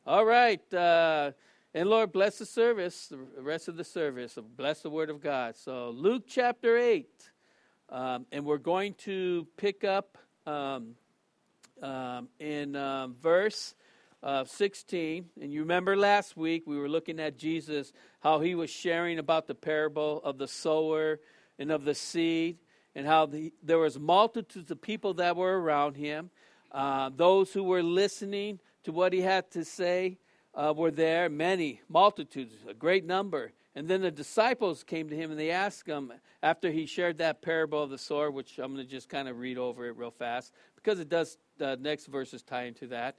All right. And Lord, bless the service, the rest of the service. Bless the word of God. So Luke chapter 8. And we're going to pick up in verse 16. And you remember last week we were looking at Jesus, how he was sharing about the parable of the sower and of the seed, and how there was multitudes of people that were around him. Those who were listening to what he had to say were there, many, multitudes, a great number. And then the disciples came to him and they asked him, after he shared that parable of the sower, which I'm going to just kind of read over it real fast, because it does, the next verses tie into that.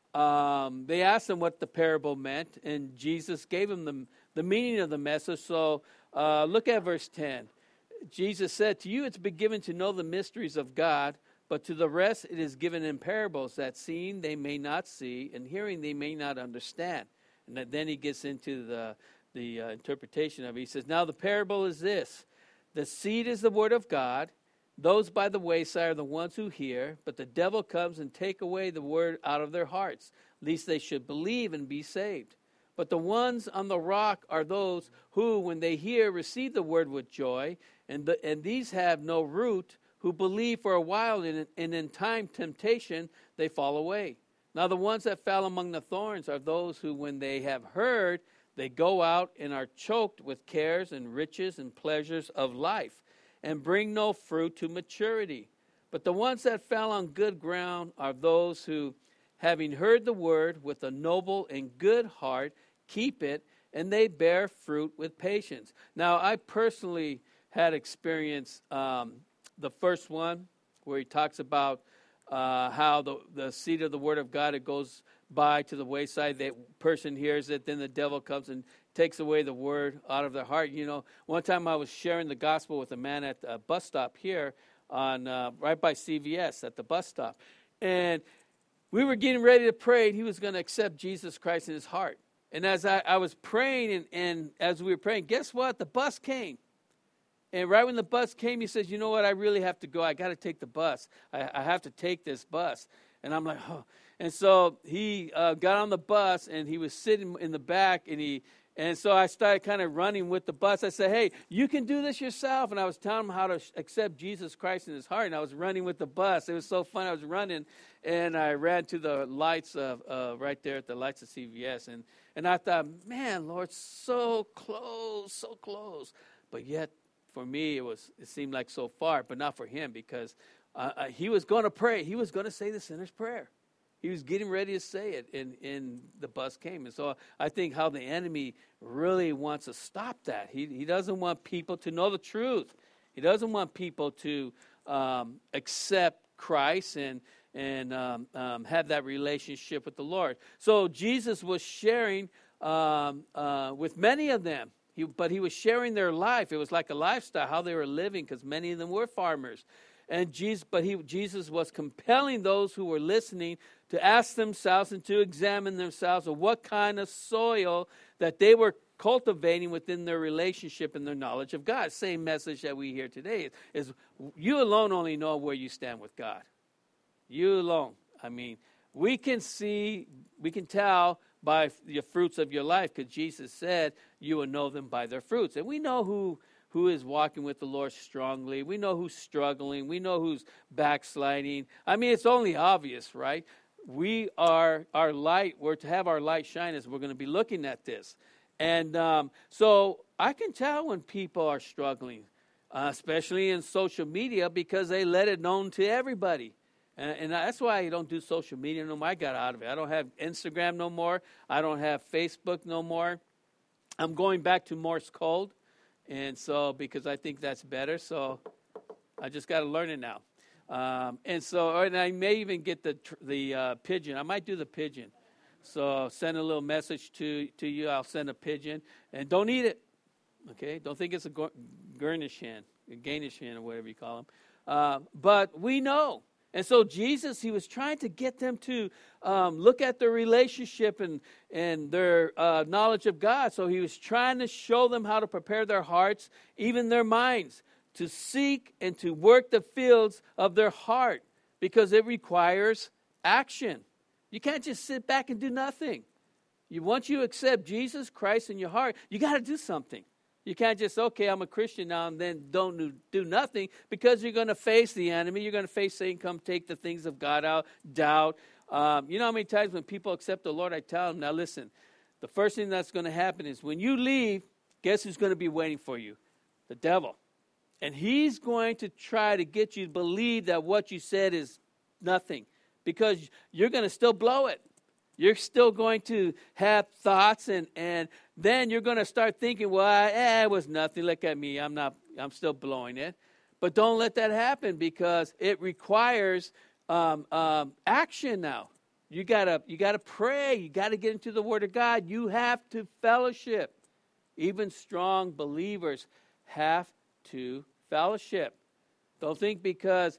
They asked him what the parable meant, and Jesus gave him the meaning of the message. So look at verse 10. Jesus said, "To you it's been given to know the mysteries of God, but to the rest it is given in parables, that seeing they may not see, and hearing they may not understand." And then he gets into the interpretation of it. He says, "Now the parable is this. The seed is the word of God. Those by the wayside are the ones who hear, but the devil comes and take away the word out of their hearts, lest they should believe and be saved. But the ones on the rock are those who, when they hear, receive the word with joy, and these have no root, who believe for a while, and in time temptation they fall away. Now the ones that fell among the thorns are those who, when they have heard, they go out and are choked with cares and riches and pleasures of life, and bring no fruit to maturity. But the ones that fell on good ground are those who, having heard the word with a noble and good heart, keep it, and they bear fruit with patience." Now, I personally had experienced the first one, where he talks about how the seed of the word of God, it goes by to the wayside. That person hears it, then the devil comes and takes away the word out of their heart. You know, one time I was sharing the gospel with a man at a bus stop here on right by CVS at the bus stop. And we were getting ready to pray, and he was going to accept Jesus Christ in his heart. And as I was praying, and as we were praying, guess what? The bus came. And right when the bus came, he says, "You know what? I really have to go. I got to take the bus. I have to take this bus." And I'm like, "Oh." And so he got on the bus, and he was sitting in the back, and so I started kind of running with the bus. I said, "Hey, you can do this yourself." And I was telling him how to accept Jesus Christ in his heart, and I was running with the bus. It was so fun. I was running, and I ran to the lights of right there at the lights of CVS. And I thought, man, Lord, so close. But yet, for me, it seemed like so far, but not for him, because he was going to pray. He was going to say the sinner's prayer. He was getting ready to say it, and the bus came. And so I think how the enemy really wants to stop that. He doesn't want people to know the truth. He doesn't want people to accept Christ and have that relationship with the Lord. So Jesus was sharing with many of them. But he was sharing their life. It was like a lifestyle, how they were living, because many of them were farmers. And Jesus was compelling those who were listening to ask themselves and to examine themselves of what kind of soil that they were cultivating within their relationship and their knowledge of God. Same message that we hear today is you alone only know where you stand with God. You alone. I mean, we can tell by the fruits of your life, because Jesus said you will know them by their fruits. And we know who is walking with the Lord strongly. We know who's struggling. We know who's backsliding. I mean, it's only obvious, right? We're to have our light shine as we're going to be looking at this. And so I can tell when people are struggling, especially in social media, because they let it known to everybody. And that's why I don't do social media no more. I got out of it. I don't have Instagram no more. I don't have Facebook no more. I'm going back to Morse code, and so because I think that's better. So I just got to learn it now. And I may even get the pigeon. I might do the pigeon. So send a little message to you. I'll send a pigeon, and don't eat it. Okay, don't think it's a Garnish hen, a Ganish hen, or whatever you call them. But we know. And so Jesus, he was trying to get them to look at their relationship and their knowledge of God. So he was trying to show them how to prepare their hearts, even their minds, to seek and to work the fields of their heart, because it requires action. You can't just sit back and do nothing. Once you accept Jesus Christ in your heart, you got to do something. You can't just, okay, I'm a Christian now, and then don't do nothing, because you're going to face the enemy. You're going to face Satan come take the things of God out, doubt. You know how many times when people accept the Lord, I tell them, now listen, the first thing that's going to happen is when you leave, guess who's going to be waiting for you? The devil. And he's going to try to get you to believe that what you said is nothing, because you're going to still blow it. You're still going to have thoughts, and then you're going to start thinking, well, it was nothing. Look at me. I'm still blowing it. But don't let that happen, because it requires action now. You gotta pray. You got to get into the Word of God. You have to fellowship. Even strong believers have to fellowship. Don't think because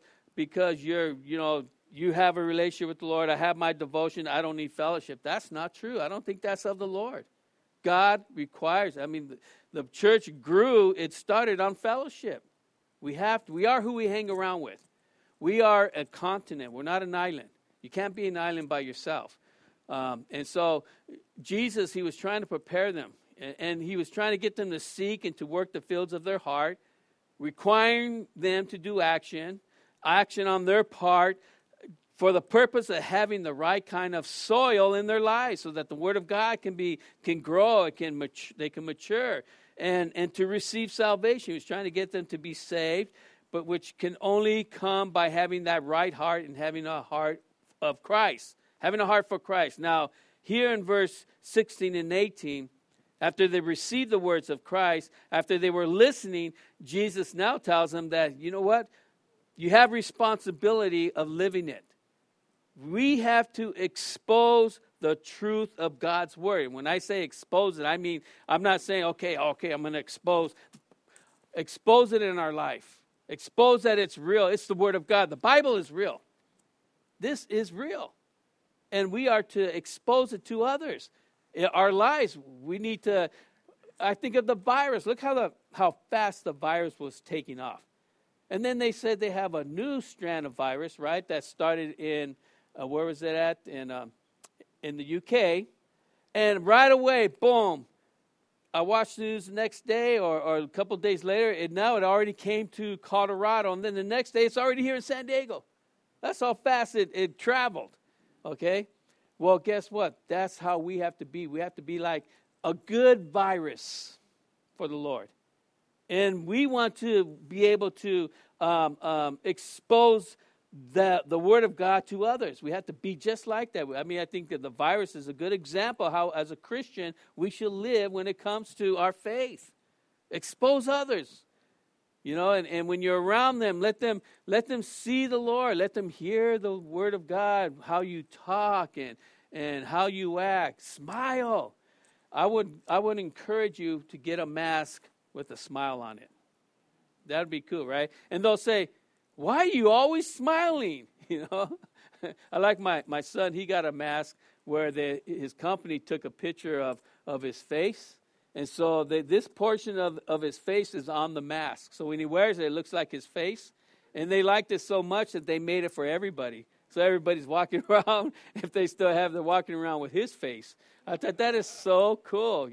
you have a relationship with the Lord, I have my devotion, I don't need fellowship. That's not true. I don't think that's of the Lord. God requires, the church grew, it started on fellowship. We are who we hang around with. We are a continent. We're not an island. You can't be an island by yourself. And so Jesus, he was trying to prepare them. And he was trying to get them to seek and to work the fields of their heart, requiring them to do action on their part, for the purpose of having the right kind of soil in their lives, so that the Word of God can grow, they can mature, and to receive salvation. He was trying to get them to be saved, but which can only come by having that right heart and having a heart of Christ, having a heart for Christ. Now, here in verse 16 and 18, after they received the words of Christ, after they were listening, Jesus now tells them that, you know what? You have responsibility of living it. We have to expose the truth of God's Word. And when I say expose it, I mean, I'm not saying, okay, I'm going to expose it in our life. Expose that it's real. It's the Word of God. The Bible is real. This is real. And we are to expose it to others. In our lives, we need to, I think of the virus. Look how fast the virus was taking off. And then they said they have a new strand of virus, right, that started in, where was it at? In the UK. And right away, boom, I watched the news the next day or a couple of days later, it already came to Colorado. And then the next day, it's already here in San Diego. That's how fast it traveled, okay? Well, guess what? That's how we have to be. We have to be like a good virus for the Lord. And we want to be able to expose the Word of God to others. We have to be just like that. I think that the virus is a good example how, as a Christian, we should live when it comes to our faith. Expose others. And when you're around them, let them see the Lord. Let them hear the Word of God, how you talk and how you act. Smile. I would encourage you to get a mask with a smile on it. That would be cool, right? And they'll say, why are you always smiling? I like my son. He got a mask where his company took a picture of his face. And so this portion of his face is on the mask. So when he wears it, it looks like his face. And they liked it so much that they made it for everybody. So everybody's walking around, if they still have, they're walking around with his face. I thought that is so cool,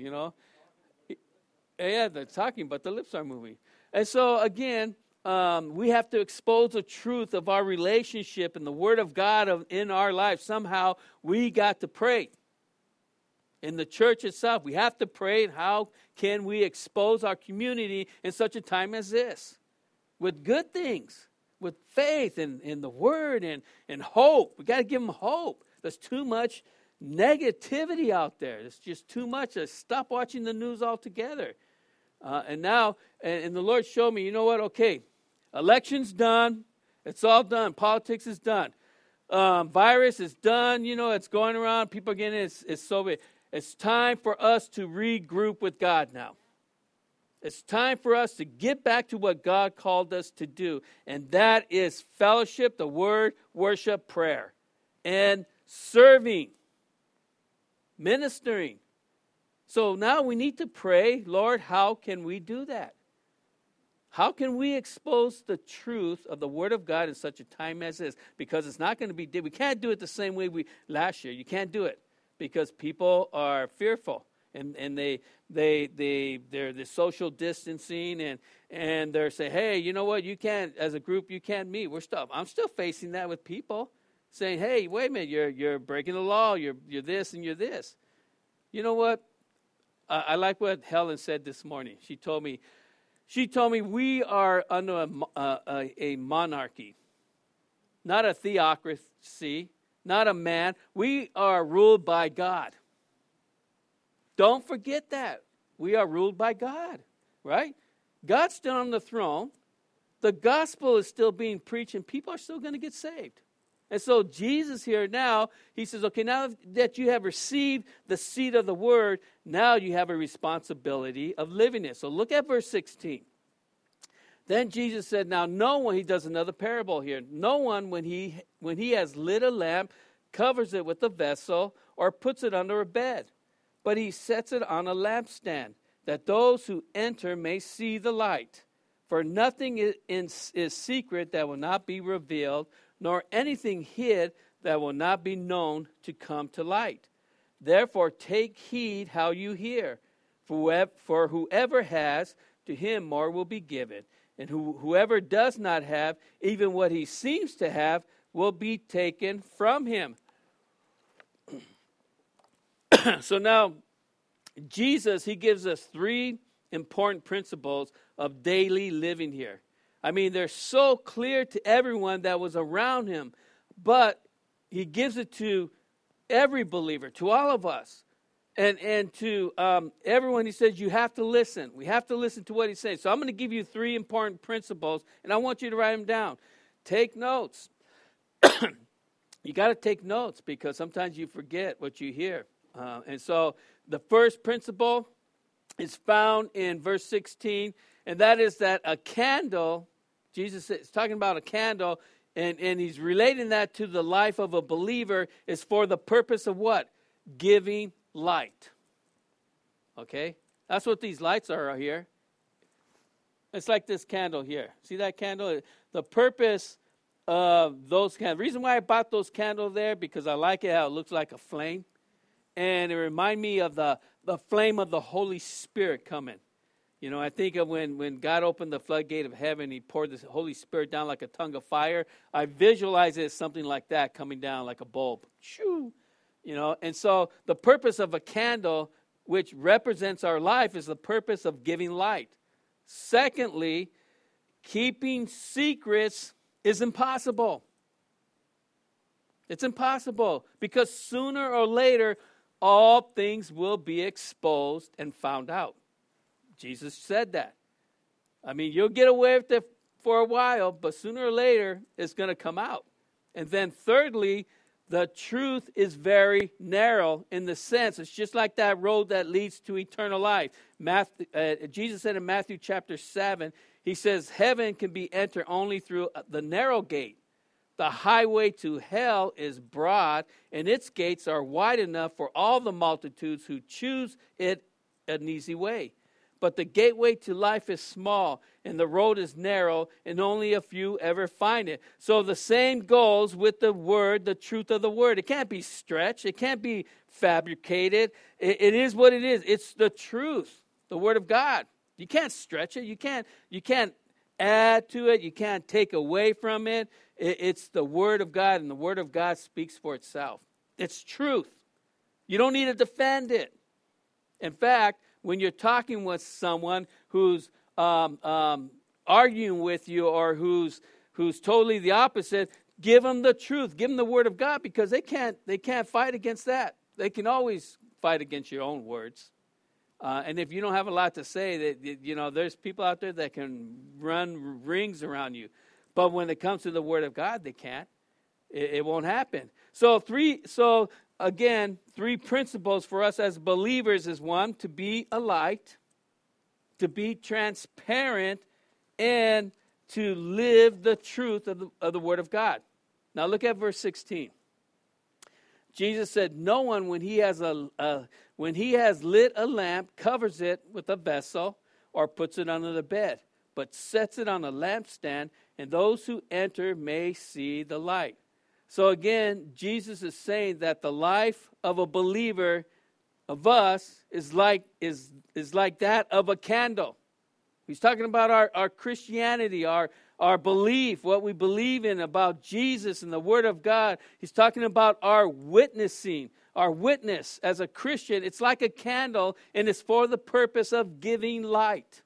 Yeah, they're talking, but the lips are moving. And so again, we have to expose the truth of our relationship and the Word of God in our life. Somehow we got to pray. In the church itself, we have to pray. And how can we expose our community in such a time as this? With good things, with faith in the Word and hope. We got to give them hope. There's too much negativity out there. There's just too much. Stop watching the news altogether. And the Lord showed me, you know what? Okay, election's done. It's all done. Politics is done. Virus is done. It's going around. People are getting it. It's so big. It's time for us to regroup with God now. It's time for us to get back to what God called us to do. And that is fellowship, the Word, worship, prayer. And serving. Ministering. So now we need to pray, Lord, how can we do that? How can we expose the truth of the Word of God in such a time as this? Because it's not going to be, we can't do it the same way last year. You can't do it. because people are fearful, and they're the social distancing, and they're saying, hey, you know what, you can't, as a group, you can't meet. I'm still facing that with people saying, hey, wait a minute, you're breaking the law, you're this and you're this. You know what? I like what Helen said this morning. She told me we are under a monarchy, not a theocracy, not a man. We are ruled by God. Don't forget that. We are ruled by God, right? God's still on the throne. The gospel is still being preached, and people are still going to get saved. And so Jesus here now, he says, okay, now that you have received the seed of the word, now you have a responsibility of living it. So look at verse 16. Then Jesus said, now no one, he does another parable here. No one, when he has lit a lamp, covers it with a vessel or puts it under a bed, but he sets it on a lampstand, that those who enter may see the light. For nothing is secret that will not be revealed, nor anything hid that will not be known to come to light. Therefore take heed how you hear. For whoever has, to him more will be given. And whoever does not have, even what he seems to have, will be taken from him. So now, Jesus, he gives us three important principles of daily living here. I mean, they're so clear to everyone that was around him, but he gives it to every believer, to all of us. And to everyone, he says, you have to listen. We have to listen to what he's saying. So I'm going to give you three important principles, and I want you to write them down. Take notes. You got to take notes because sometimes you forget what you hear. And so the first principle is found in verse 16, and that is that a candle, Jesus is talking about a candle, and he's relating that to the life of a believer, is for the purpose of what? Giving light. Okay? That's what these lights are here. It's like this candle here. See that candle? The purpose of those candles. The reason why I bought those candles there, because I like it how it looks like a flame. And it reminds me of the flame of the Holy Spirit coming. You know, I think of when God opened the floodgate of heaven, he poured the Holy Spirit down like a tongue of fire. I visualize it as something like that coming down like a bulb. Shoo! You know, and so the purpose of a candle, which represents our life, is the purpose of giving light. Secondly, keeping secrets is impossible. It's impossible because sooner or later, all things will be exposed and found out. Jesus said that. I mean, you'll get away with it for a while, but sooner or later, it's going to come out. And then thirdly, the truth is very narrow in the sense, it's just like that road that leads to eternal life. Jesus said in Matthew chapter 7, he says, heaven can be entered only through the narrow gate. The highway to hell is broad, and its gates are wide enough for all the multitudes who choose it an easy way. But the gateway to life is small, and the road is narrow, and only a few ever find it. So the same goes with the word, the truth of the word. It can't be stretched. It can't be fabricated. It is what it is. It's the truth, the word of God. You can't stretch it. You can't add to it. You can't take away from it. It's the word of God, and the word of God speaks for itself. It's truth. You don't need to defend it. In fact, when you're talking with someone who's arguing with you or who's totally the opposite, give them the truth. Give them the word of God, because they can't fight against that. They can always fight against your own words. And if you don't have a lot to say, there's people out there that can run rings around you. But when it comes to the word of God, they can't. It won't happen. So three principles for us as believers is one, to be a light, to be transparent, and to live the truth of the word of God. Now look at verse 16. Jesus said, no one, when he has lit a lamp, covers it with a vessel or puts it under the bed, but sets it on a lampstand, and those who enter may see the light. So again, Jesus is saying that the life of a believer, of us, is like that of a candle. He's talking about our Christianity, our belief, what we believe in about Jesus and the Word of God. He's talking about our witnessing, our witness as a Christian. It's like a candle, and it's for the purpose of giving light.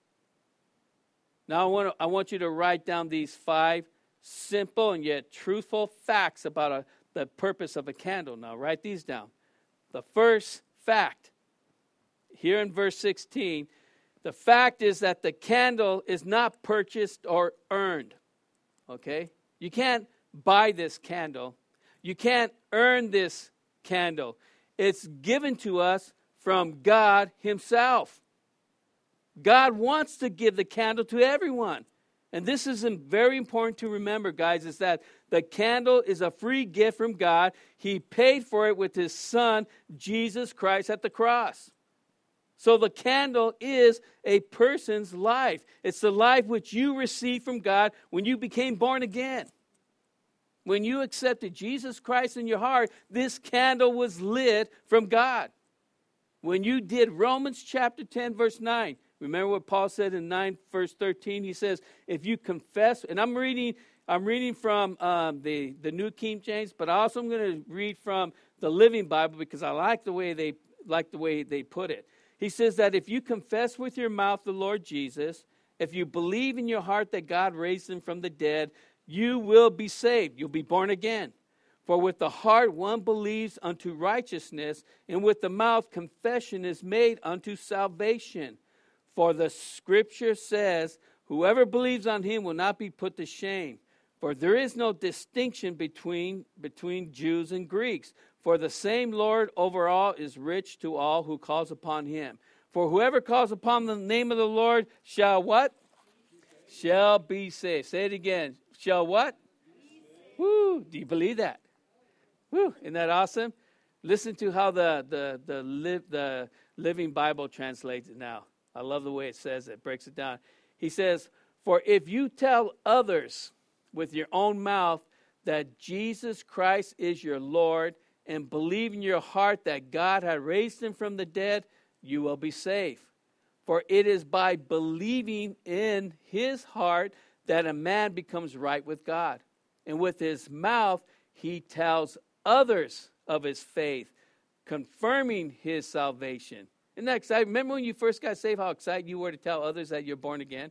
Now I want you to write down these 5 simple and yet truthful facts about the purpose of a candle. Now write these down. The first fact, here in verse 16, the fact is that the candle is not purchased or earned. Okay? You can't buy this candle. You can't earn this candle. It's given to us from God Himself. God wants to give the candle to everyone. And this is very important to remember, guys, is that the candle is a free gift from God. He paid for it with His Son, Jesus Christ, at the cross. So the candle is a person's life. It's the life which you received from God when you became born again. When you accepted Jesus Christ in your heart, this candle was lit from God. When you did Romans chapter 10, verse 9, remember what Paul said in 9, verse 13? He says, if you confess, and I'm reading from the New King James, but I also am going to read from the Living Bible because I like the way they put it. He says that if you confess with your mouth the Lord Jesus, if you believe in your heart that God raised Him from the dead, you will be saved. You'll be born again. For with the heart one believes unto righteousness, and with the mouth confession is made unto salvation. For the Scripture says, whoever believes on Him will not be put to shame. For there is no distinction between Jews and Greeks. For the same Lord over all is rich to all who calls upon Him. For whoever calls upon the name of the Lord shall what? Shall be saved. Say it again. Shall what? Woo! Do you believe that? Woo! Isn't that awesome? Listen to how the Living Bible translates it now. I love the way it says it. Breaks it down. He says, for if you tell others with your own mouth that Jesus Christ is your Lord, and believe in your heart that God had raised Him from the dead, you will be saved. For it is by believing in his heart that a man becomes right with God. And with his mouth he tells others of his faith, confirming his salvation. Isn't that exciting? Remember when you first got saved, how excited you were to tell others that you're born again?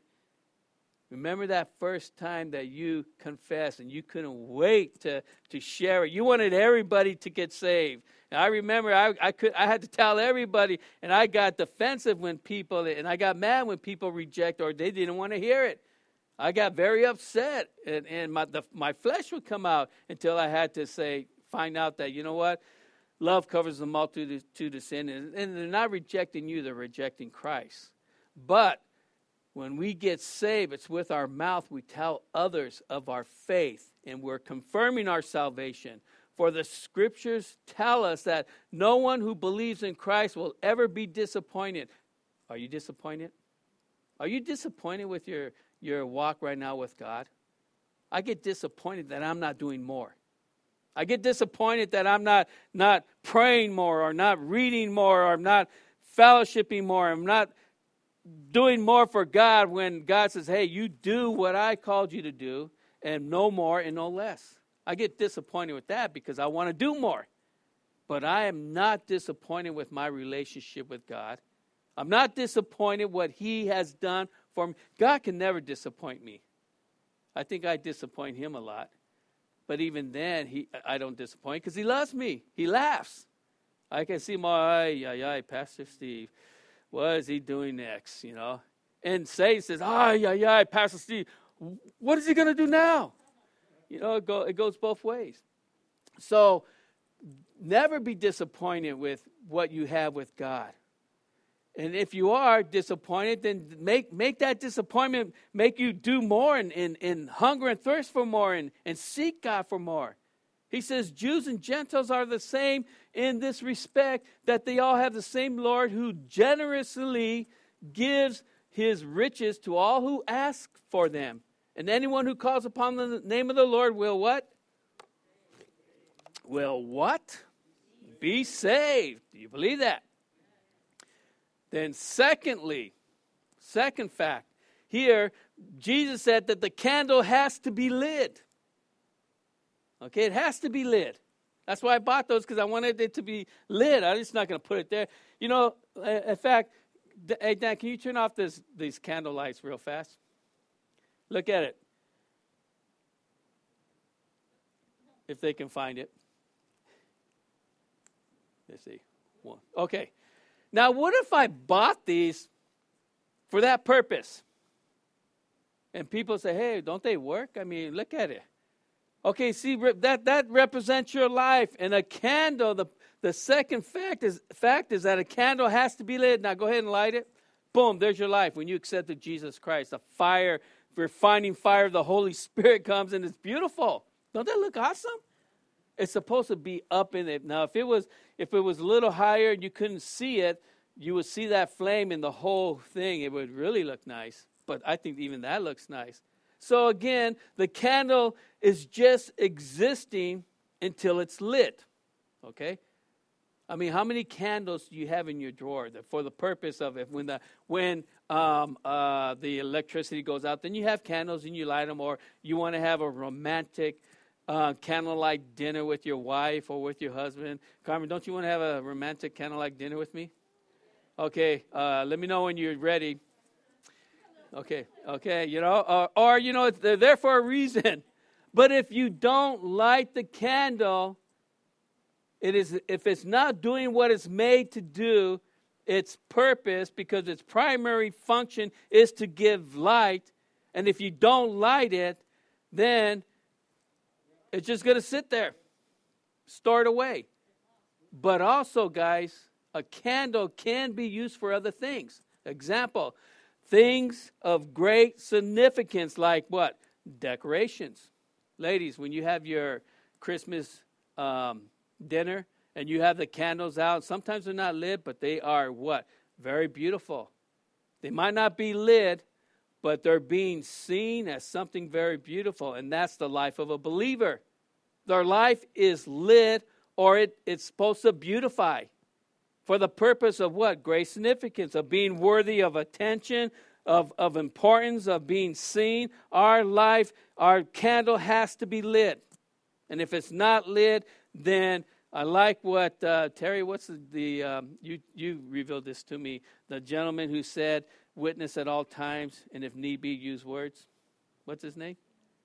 Remember that first time that you confessed and you couldn't wait to share it. You wanted everybody to get saved. And I remember I had to tell everybody, and I got defensive when people, and I got mad when people reject or they didn't want to hear it. I got very upset, and my flesh would come out until I had to find out that, you know what? Love covers the multitude of sin, and they're not rejecting you, they're rejecting Christ. But when we get saved, it's with our mouth we tell others of our faith, and we're confirming our salvation. For the Scriptures tell us that no one who believes in Christ will ever be disappointed. Are you disappointed? Are you disappointed with your walk right now with God? I get disappointed that I'm not doing more. I get disappointed that I'm not praying more, or not reading more, or I'm not fellowshipping more. I'm not doing more for God when God says, hey, you do what I called you to do, and no more and no less. I get disappointed with that because I want to do more. But I am not disappointed with my relationship with God. I'm not disappointed what He has done for me. God can never disappoint me. I think I disappoint Him a lot. But even then, I don't disappoint because He loves me. He laughs. I can see Pastor Steve. What is he doing next, you know? And Satan says, Pastor Steve, what is he going to do now? You know, it goes both ways. So never be disappointed with what you have with God. And if you are disappointed, then make that disappointment make you do more and hunger and thirst for more and seek God for more. He says Jews and Gentiles are the same in this respect, that they all have the same Lord who generously gives His riches to all who ask for them. And anyone who calls upon the name of the Lord will what? will what? Be saved. Do you believe that? Then secondly, second fact, here Jesus said that the candle has to be lit. Okay, it has to be lit. That's why I bought those, because I wanted it to be lit. I'm just not going to put it there. You know, in fact, hey, Dan, can you turn off these candle lights real fast? Look at it. If they can find it. Let's see. One. Okay. Now, what if I bought these for that purpose? And people say, hey, don't they work? I mean, look at it. Okay, see, that represents your life. And a candle, the second fact is that a candle has to be lit. Now, go ahead and light it. Boom, there's your life. When you accepted Jesus Christ, a fire, refining fire of the Holy Spirit comes, and it's beautiful. Don't that look awesome? It's supposed to be up in it. Now, if it was a little higher and you couldn't see it, you would see that flame in the whole thing. It would really look nice. But I think even that looks nice. So again, the candle is just existing until it's lit. Okay? I mean, how many candles do you have in your drawer for the purpose of it? When the electricity goes out, then you have candles and you light them, or you want to have a romantic candlelight dinner with your wife or with your husband. Carmen, don't you want to have a romantic candlelight dinner with me? Okay, let me know when you're ready. Okay, you know, or you know, they're there for a reason. But if you don't light the candle, if it's not doing what it's made to do, its purpose, because its primary function is to give light, and if you don't light it, then it's just going to sit there, stored away. But also, guys, a candle can be used for other things. Example, things of great significance like what? Decorations. Ladies, when you have your Christmas dinner and you have the candles out, sometimes they're not lit, but they are what? Very beautiful. They might not be lit, but they're being seen as something very beautiful, and that's the life of a believer. Their life is lit, or it's supposed to beautify for the purpose of what? Great significance, of being worthy of attention, of importance, of being seen. Our life, our candle has to be lit. And if it's not lit, then I like what, Terry, what's you revealed this to me, the gentleman who said, witness at all times, and if need be, use words. What's his name?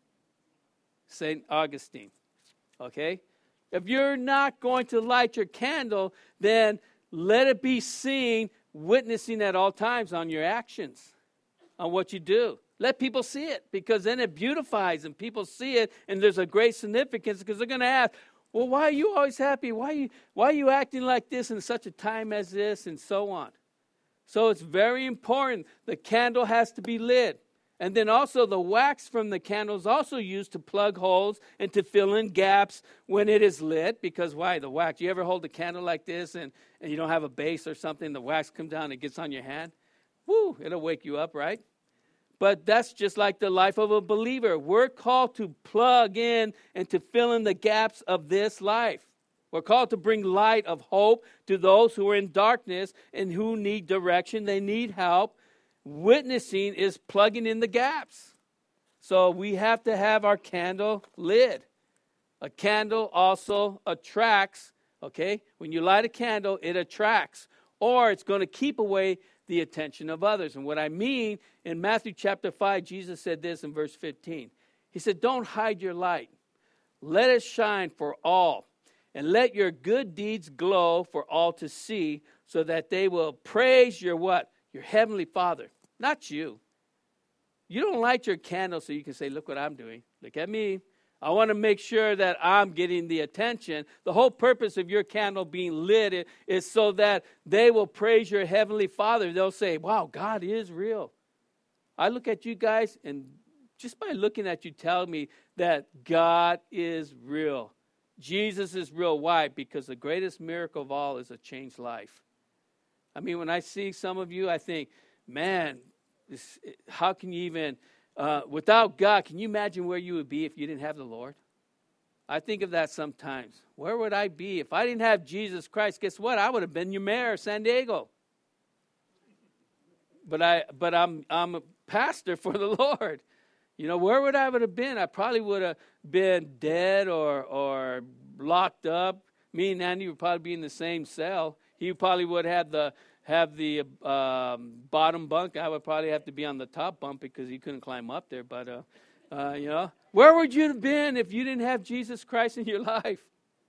St. Augustine. Okay? If you're not going to light your candle, then let it be seen, witnessing at all times on your actions, on what you do. Let people see it, because then it beautifies and people see it, and there's a great significance, because they're going to ask, well, why are you always happy? Why are you acting like this in such a time as this, and so on. So it's very important. The candle has to be lit. And then also the wax from the candle is also used to plug holes and to fill in gaps when it is lit. Because why? The wax. You ever hold a candle like this and you don't have a base or something, the wax comes down and it gets on your hand? Woo, it'll wake you up, right? But that's just like the life of a believer. We're called to plug in and to fill in the gaps of this life. We're called to bring light of hope to those who are in darkness and who need direction. They need help. Witnessing is plugging in the gaps. So we have to have our candle lit. A candle also attracts, okay? When you light a candle, it attracts. Or it's going to keep away the attention of others. And what I mean, in Matthew chapter 5, Jesus said this in verse 15. He said, don't hide your light. Let it shine for all. And let your good deeds glow for all to see, so that they will praise your what? Your heavenly Father, not you. You don't light your candle so you can say, look what I'm doing. Look at me. I want to make sure that I'm getting the attention. The whole purpose of your candle being lit is so that they will praise your heavenly Father. They'll say, wow, God is real. I look at you guys, and just by looking at you, tell me that God is real. Jesus is real. Why? Because the greatest miracle of all is a changed life. I mean, when I see some of you, I think, man, how can you even, without God, can you imagine where you would be if you didn't have the Lord? I think of that sometimes. Where would I be if I didn't have Jesus Christ? Guess what? I would have been your mayor of San Diego. But I'm a pastor for the Lord. You know, where would I have been? I probably would have been dead or locked up. Me and Andy would probably be in the same cell. He probably would have the bottom bunk. I would probably have to be on the top bunk because he couldn't climb up there. But you know, where would you have been if you didn't have Jesus Christ in your life?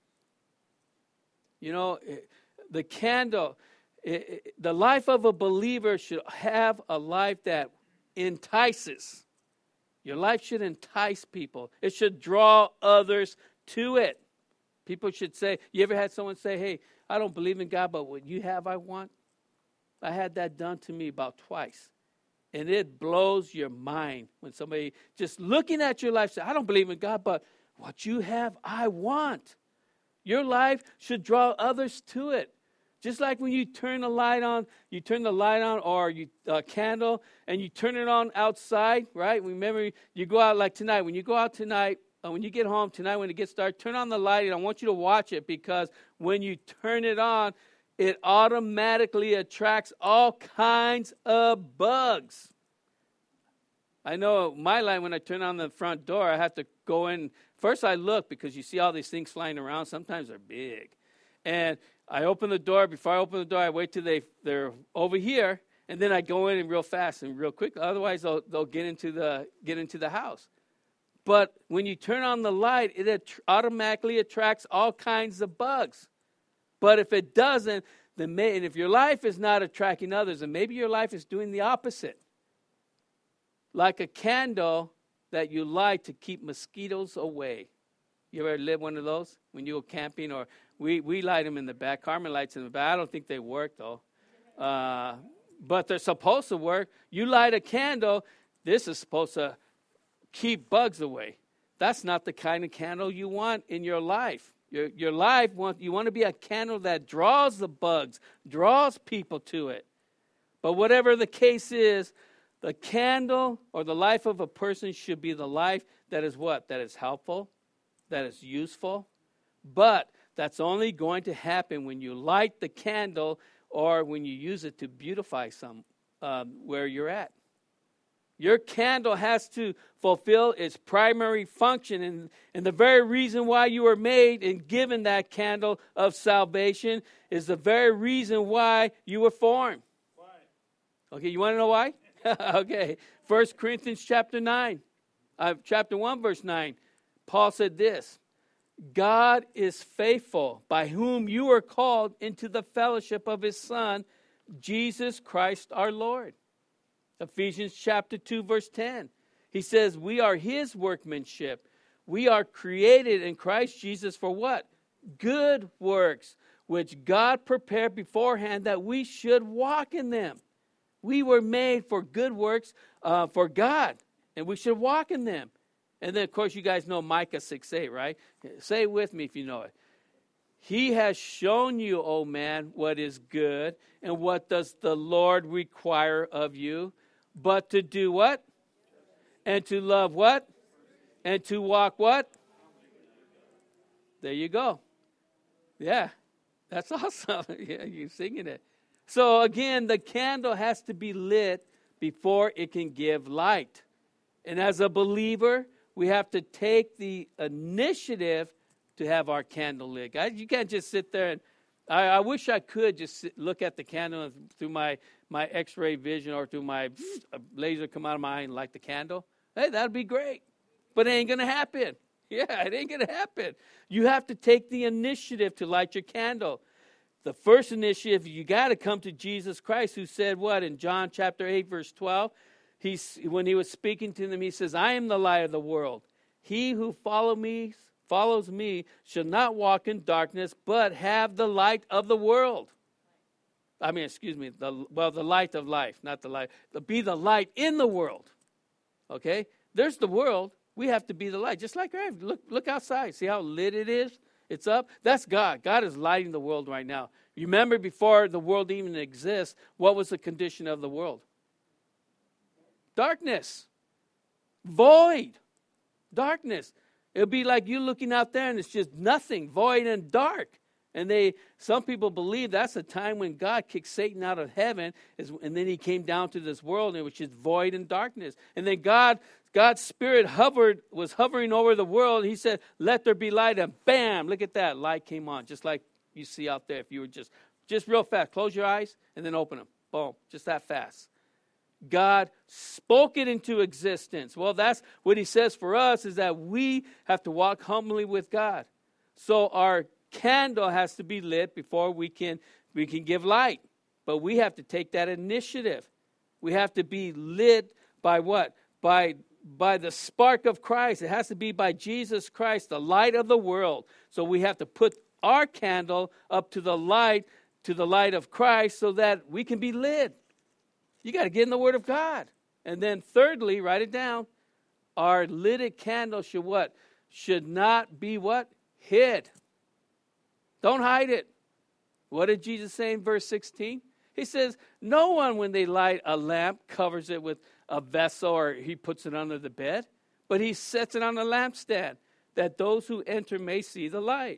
You know, the candle. The life of a believer should have a life that entices. Your life should entice people. It should draw others to it. People should say, you ever had someone say, hey, I don't believe in God, but what you have, I want? I had that done to me about twice. And it blows your mind when somebody just looking at your life says, I don't believe in God, but what you have, I want. Your life should draw others to it. Just like when you turn the light on, or you candle, and you turn it on outside, right? Remember, you go out like tonight. When you go out tonight, when you get home tonight, when it gets dark, turn on the light, and I want you to watch it, because when you turn it on, it automatically attracts all kinds of bugs. I know my light, when I turn on the front door, I have to go in. First I look, because you see all these things flying around. Sometimes they're big. And I open the door. Before I open the door, I wait till they're over here, and then I go in and real fast and real quick. Otherwise, they'll get into the house. But when you turn on the light, it automatically attracts all kinds of bugs. But if it doesn't, and if your life is not attracting others, then maybe your life is doing the opposite. Like a candle that you light to keep mosquitoes away. You ever lit one of those when you go camping? Or we light them in the back. Carmen lights in the back. I don't think they work, though. But they're supposed to work. You light a candle, this is supposed to keep bugs away. That's not the kind of candle you want in your life. Your life, you want to be a candle that draws the bugs, draws people to it. But whatever the case is, the candle or the life of a person should be the life that is what? That is helpful, that is useful. But that's only going to happen when you light the candle or when you use it to beautify where you're at. Your candle has to fulfill its primary function. And the very reason why you were made and given that candle of salvation is the very reason why you were formed. Why? Okay, you want to know why? Okay, 1 Corinthians chapter 1, verse 9. Paul said this, God is faithful, by whom you are called into the fellowship of his Son, Jesus Christ our Lord. Ephesians chapter 2, verse 10. He says, we are his workmanship. We are created in Christ Jesus for what? Good works, which God prepared beforehand that we should walk in them. We were made for good works for God, and we should walk in them. And then, of course, you guys know Micah 6:8, right? Say it with me if you know it. He has shown you, O man, what is good, and what does the Lord require of you, but to do what? And to love what? And to walk what? There you go. Yeah, that's awesome. Yeah, you're singing it. So again, the candle has to be lit before it can give light. And as a believer, we have to take the initiative to have our candle lit. Guys, you can't just sit there and, I wish I could just look at the candle through my x-ray vision or through my laser come out of my eye and light the candle. Hey, that'd be great. But it ain't going to happen. Yeah, it ain't going to happen. You have to take the initiative to light your candle. The first initiative, you got to come to Jesus Christ, who said what in John chapter 8, verse 12? When he was speaking to them, he says, I am the light of the world. He who follows me shall not walk in darkness, but have the light of the world. The light of life, not the light. Be the light in the world. Okay? There's the world. We have to be the light. Just like look outside. See how lit it is? It's up. That's God. God is lighting the world right now. Remember, before the world even exists, what was the condition of the world? Darkness. Void. Darkness. It'll be like you looking out there and it's just nothing, void and dark. And some people believe that's the time when God kicked Satan out of heaven, and then he came down to this world, and it was just void and darkness. And then God's Spirit was hovering over the world. He said, "Let there be light," and bam, look at that, light came on, just like you see out there. If you were just real fast, close your eyes and then open them, boom, just that fast. God spoke it into existence. Well, that's what he says for us, is that we have to walk humbly with God. So our candle has to be lit before we can give light. But we have to take that initiative. We have to be lit by what? By the spark of Christ. It has to be by Jesus Christ, the light of the world. So we have to put our candle up to the light of Christ so that we can be lit. You got to get in the Word of God. And then thirdly, write it down. Our lit candle should what? Should not be what? Hid. Don't hide it. What did Jesus say in verse 16? He says, no one, when they light a lamp, covers it with a vessel or he puts it under the bed, but he sets it on a lampstand, that those who enter may see the light.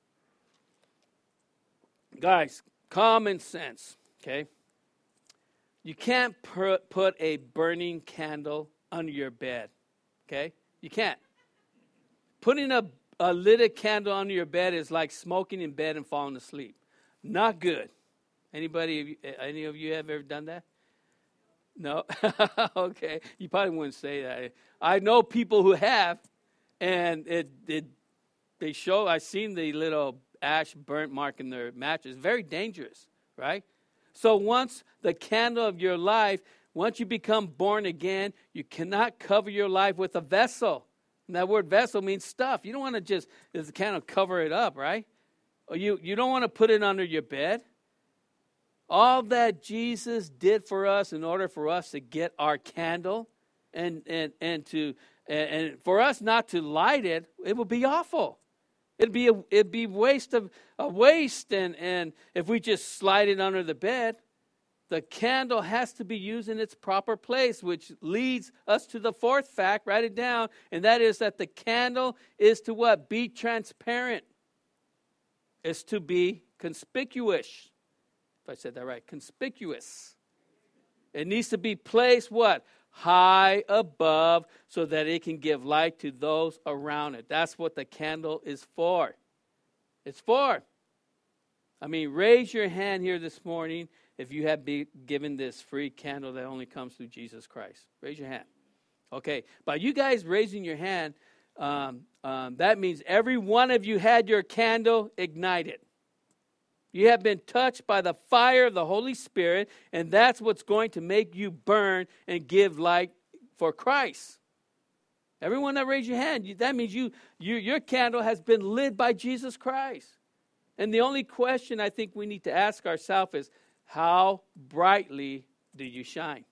Guys, common sense, okay? You can't put a burning candle under your bed, okay? You can't. Putting a lit candle under your bed is like smoking in bed and falling asleep. Not good. Any of you have ever done that? No? Okay. You probably wouldn't say that. I know people who have, and they show, I've seen the little ash burnt mark in their mattress. Very dangerous, right? So once the candle of your life, once you become born again, you cannot cover your life with a vessel. And that word vessel means stuff. You don't want to just kind of cover it up, right? Or you don't want to put it under your bed. All that Jesus did for us in order for us to get our candle and for us not to light it, it would be awful. It'd be a waste, and if we just slide it under the bed, the candle has to be used in its proper place, which leads us to the fourth fact. Write it down, and that is that the candle is to what? Be transparent. It's to be conspicuous. If I said that right, conspicuous. It needs to be placed what? High above, so that it can give light to those around it. That's what the candle is for. It's for. I mean, raise your hand here this morning if you have been given this free candle that only comes through Jesus Christ. Raise your hand. Okay, by you guys raising your hand, that means every one of you had your candle ignited. You have been touched by the fire of the Holy Spirit, and that's what's going to make you burn and give light for Christ. Everyone that raised your hand, that means your candle has been lit by Jesus Christ. And the only question I think we need to ask ourselves is, how brightly do you shine?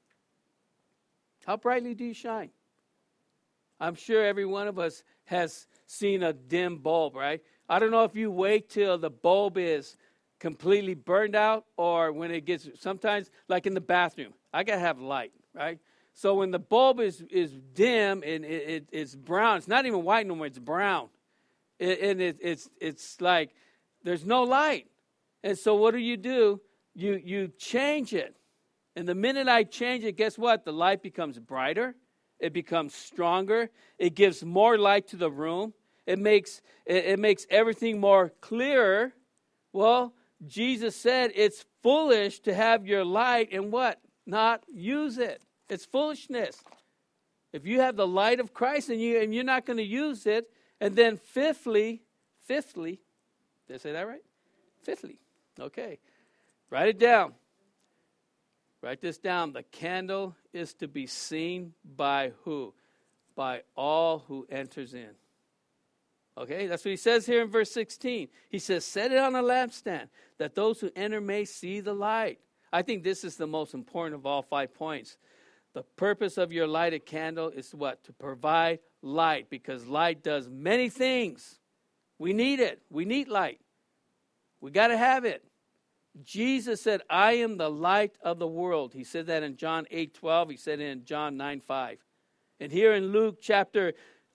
How brightly do you shine? I'm sure every one of us has seen a dim bulb, right? I don't know if you wait till the bulb is completely burned out, or when it gets, sometimes like in the bathroom, I gotta have light, right? So when the bulb is dim and it's brown, it's not even white no more, it's brown, it's like there's no light. And so what do? You change it, and the minute I change it, guess what? The light becomes brighter, it becomes stronger, it gives more light to the room, it makes everything more clearer. Well, Jesus said it's foolish to have your light and what? Not use it. It's foolishness. If you have the light of Christ and you're not going to use it. And then fifthly, did I say that right? Fifthly, okay. Write it down. Write this down. The candle is to be seen by who? By all who enters in. Okay, that's what he says here in verse 16. He says, set it on a lampstand, that those who enter may see the light. I think this is the most important of all 5 points. The purpose of your lighted candle is what? To provide light, because light does many things. We need it. We need light. We got to have it. Jesus said, I am the light of the world. He said that in John 8:12. He said it in John 9:5. And here in Luke chapter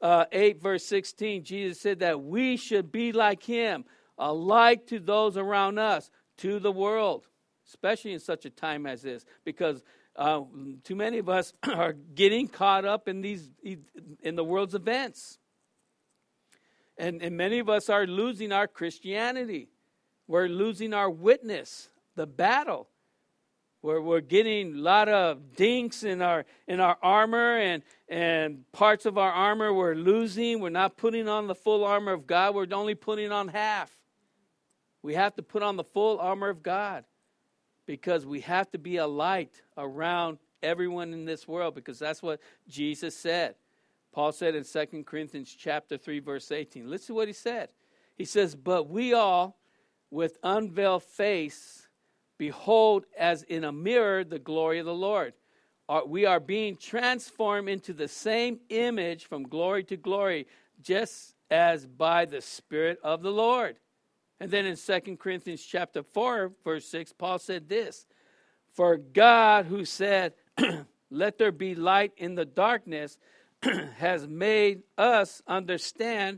8, verse 16, Jesus said that we should be like him, a light to those around us, to the world, especially in such a time as this, because too many of us are getting caught up in the world's events. And many of us are losing our Christianity. We're losing our witness, the battle. We're getting a lot of dinks in our armor, and parts of our armor we're losing. We're not putting on the full armor of God. We're only putting on half. We have to put on the full armor of God, because we have to be a light around everyone in this world, because that's what Jesus said. Paul said in 2 Corinthians chapter 3, verse 18. Listen to what he said. He says, but we all, with unveiled face, behold as in a mirror the glory of the Lord. We are being transformed into the same image from glory to glory, just as by the Spirit of the Lord. And then in 2 Corinthians chapter 4, verse 6, Paul said this, for God who said, let there be light in the darkness, has made us understand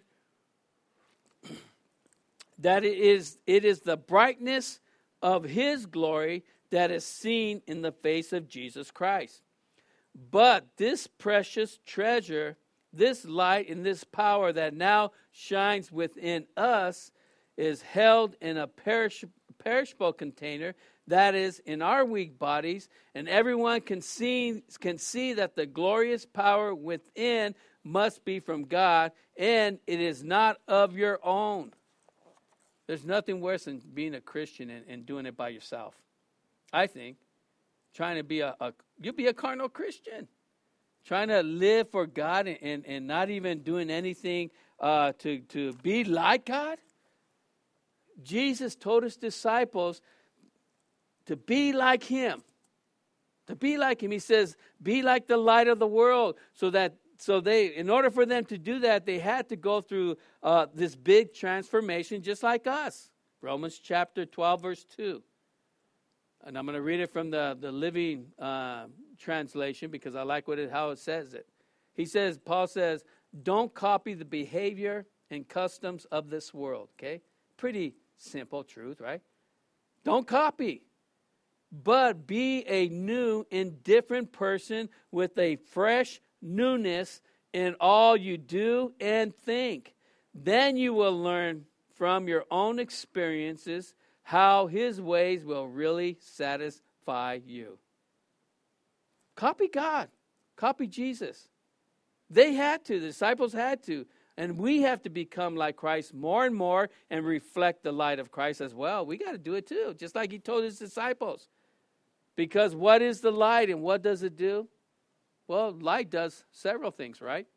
that it is the brightness of his glory that is seen in the face of Jesus Christ. But this precious treasure, this light and this power that now shines within us, is held in a perishable container, that is, in our weak bodies, and everyone can see that the glorious power within must be from God, and it is not of your own. There's nothing worse than being a Christian and doing it by yourself. I think trying to be you'll be a carnal Christian, trying to live for God and not even doing anything to be like God. Jesus told his disciples to be like him. To be like him. He says, be like the light of the world. So they, in order for them to do that, they had to go through this big transformation just like us. Romans chapter 12, verse 2. And I'm going to read it from the Living Translation, because I like how it says it. Paul says, don't copy the behavior and customs of this world. Okay? Pretty simple truth, right? Don't copy, but be a new and different person with a fresh newness in all you do and think. Then you will learn from your own experiences how his ways will really satisfy you. Copy God. Copy Jesus. They had to. The disciples had to. And we have to become like Christ more and more and reflect the light of Christ as well. We got to do it too, just like he told his disciples. Because what is the light and what does it do? Well, light does several things, right?